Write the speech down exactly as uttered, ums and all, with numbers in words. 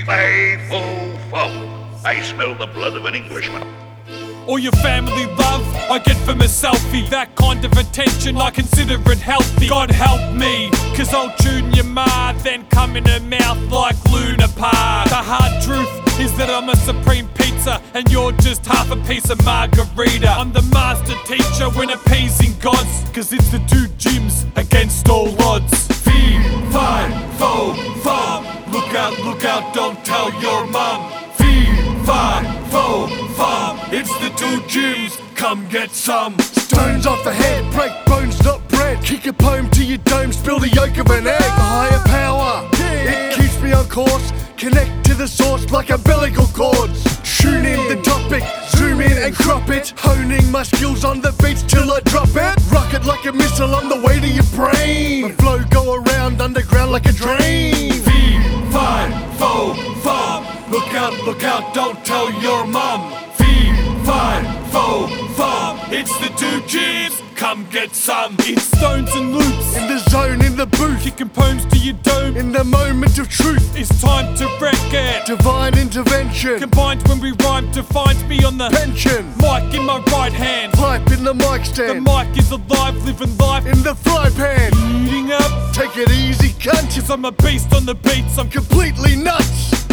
faithful foe. I smell the blood of an Englishman. All your family love I get from a selfie. That kind of attention I consider it healthy. God help me, cause I'll tune your ma, then come in her mouth like Luna Park. The hard truth is that I'm a supreme pizza and you're just half a piece of margarita. I'm the master teacher when appeasing gods, cause it's the two gyms against all odds. Fee, fi, fo, fum. Look out, look out, don't tell your mum. Fee, fi, fo, fum. It's the two gyms, come get some. Stones off the head, break bones not bread. Kick a poem to your dome, spill the yolk of an egg. A higher power, it keeps me on course. Connect to the source like umbilical cords. Tune in the topic, zoom in and crop it. Honing my skills on the beats till I drop it. Rocket like a missile on the way to your brain. My flow go around underground like a drain. Fee, fi, fo, fum. Look out, look out, don't tell your mum. Fee, fi, fo, fum. It's the two gyms, come get some. It's stones and loops, In the zone, in the booth, kicking poems to your dome. in the moment of truth. It's time to wreck it. Divine intervention, Combined when we rhyme to find me on the pension. mic in my right hand. Pipe in the mic The stand, mic is alive, living life, in the fry pan. eating up. Take it easy, cunt. Cause I'm a beast on the beats, I'm Completely nuts.